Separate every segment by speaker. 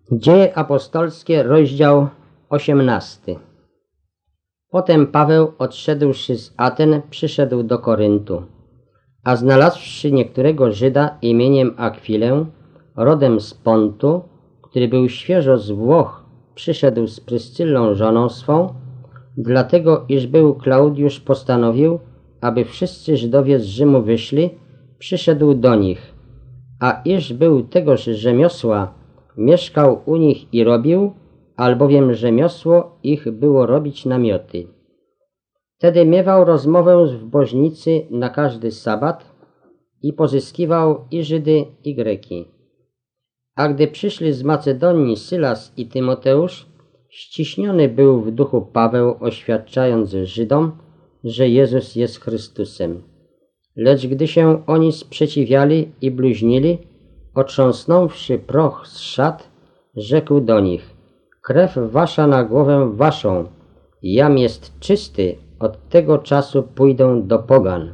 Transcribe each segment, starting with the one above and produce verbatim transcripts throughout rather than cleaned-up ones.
Speaker 1: Dzieje apostolskie, rozdział osiemnasty. Potem Paweł, odszedłszy z Aten, przyszedł do Koryntu, a znalazłszy niektórego Żyda imieniem Akwilę, rodem z Pontu, który był świeżo z Włoch, przyszedł z Pryscyllą żoną swą, dlatego iż był Klaudiusz postanowił, aby wszyscy Żydowie z Rzymu wyszli, przyszedł do nich, a iż był tegoż rzemiosła, mieszkał u nich i robił, albowiem rzemiosło ich było robić namioty. Wtedy miewał rozmowę w bożnicy na każdy sabat i pozyskiwał i Żydy, i Greki. A gdy przyszli z Macedonii Sylas i Tymoteusz, ściśniony był w duchu Paweł, oświadczając Żydom, że Jezus jest Chrystusem. Lecz gdy się oni sprzeciwiali i bluźnili, otrząsnąwszy proch z szat, rzekł do nich: krew wasza na głowę waszą, jam jest czysty, od tego czasu pójdę do pogan.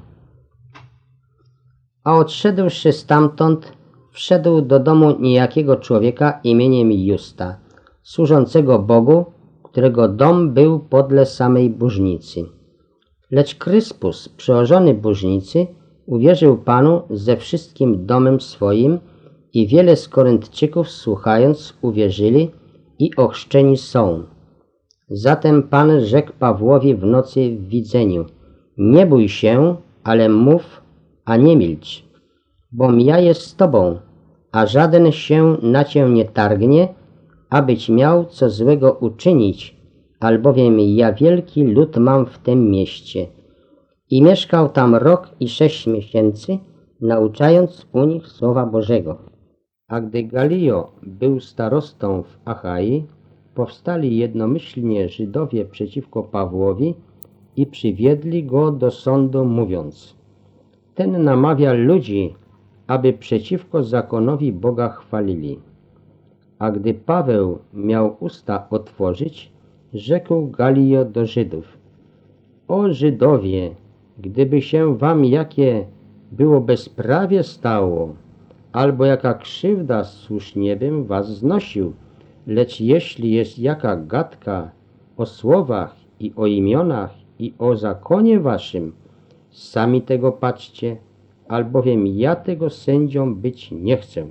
Speaker 1: A odszedłszy stamtąd, wszedł do domu niejakiego człowieka imieniem Justa, służącego Bogu, którego dom był podle samej Bożnicy. Lecz Kryspus, przełożony Bożnicy, uwierzył Panu ze wszystkim domem swoim i wiele z Koryntczyków, słuchając, uwierzyli i ochrzczeni są. Zatem Pan rzekł Pawłowi w nocy w widzeniu: nie bój się, ale mów, a nie milcz, bom ja jest z Tobą, a żaden się na Cię nie targnie, abyś miał co złego uczynić, albowiem ja wielki lud mam w tym mieście. I mieszkał tam rok i sześć miesięcy, nauczając u nich Słowa Bożego. A gdy Galio był starostą w Achai, powstali jednomyślnie Żydowie przeciwko Pawłowi i przywiedli go do sądu, mówiąc: ten namawia ludzi, aby przeciwko zakonowi Boga chwalili. A gdy Paweł miał usta otworzyć, rzekł Galio do Żydów: o Żydowie, gdyby się wam jakie było bezprawie stało, albo jaka krzywda, słusznie bym was znosił, lecz jeśli jest jaka gadka o słowach i o imionach i o zakonie waszym, sami tego patrzcie, albowiem ja tego sędzią być nie chcę.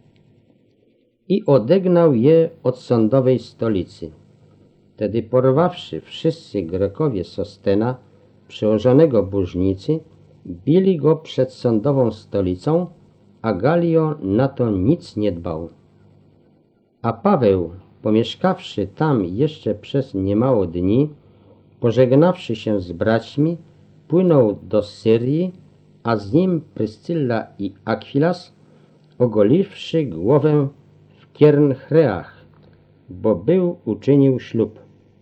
Speaker 1: I odegnał je od sądowej stolicy. Wtedy porwawszy wszyscy Grekowie Sostena, przełożonego Bożnicy, bili go przed sądową stolicą, a Galio na to nic nie dbał. A Paweł, pomieszkawszy tam jeszcze przez niemało dni, pożegnawszy się z braćmi, płynął do Syrii, a z nim Pryscylla i Akwilas, ogoliwszy głowę w Kiernkreach, bo był uczynił ślub.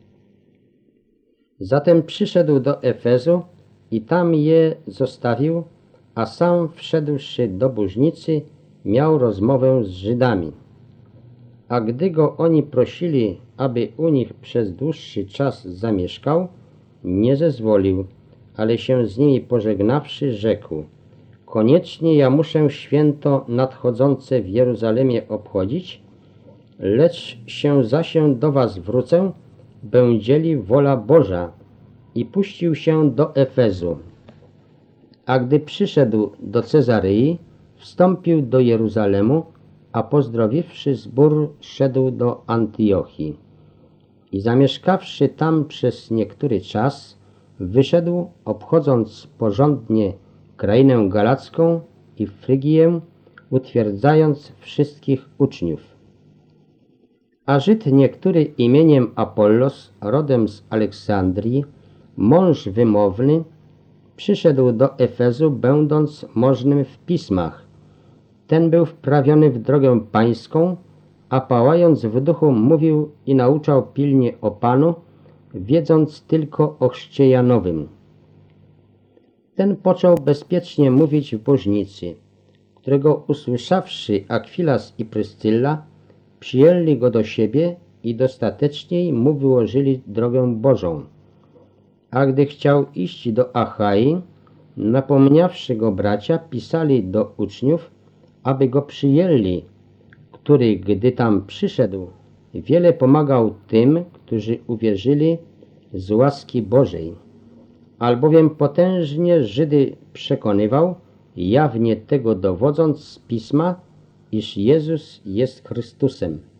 Speaker 1: Zatem przyszedł do Efezu i tam je zostawił, a sam, wszedłszy do Bożnicy, miał rozmowę z Żydami. A gdy go oni prosili, aby u nich przez dłuższy czas zamieszkał, nie zezwolił, ale się z nimi pożegnawszy, rzekł: koniecznie ja muszę święto nadchodzące w Jeruzalemie obchodzić, lecz się zasię do was wrócę, będzieli wola Boża, i puścił się do Efezu. A gdy przyszedł do Cezaryi, wstąpił do Jeruzalemu, a pozdrowiwszy zbór, szedł do Antiochii. I zamieszkawszy tam przez niektóry czas, wyszedł, obchodząc porządnie krainę galacką i Frygię, utwierdzając wszystkich uczniów. A Żyd niektóry imieniem Apollos, rodem z Aleksandrii, mąż wymowny, przyszedł do Efezu, będąc możnym w pismach. Ten był wprawiony w drogę pańską, a pałając w duchu mówił i nauczał pilnie o Panu, wiedząc tylko o chrzcie Janowym. Ten począł bezpiecznie mówić w Bożnicy, którego usłyszawszy Akwilas i Pryscylla, przyjęli go do siebie i dostateczniej mu wyłożyli drogę Bożą. A gdy chciał iść do Achai, napomniawszy go bracia, pisali do uczniów, aby go przyjęli, który, gdy tam przyszedł, wiele pomagał tym, którzy uwierzyli z łaski Bożej. Albowiem potężnie Żydy przekonywał, jawnie tego dowodząc z Pisma, iż Jezus jest Chrystusem.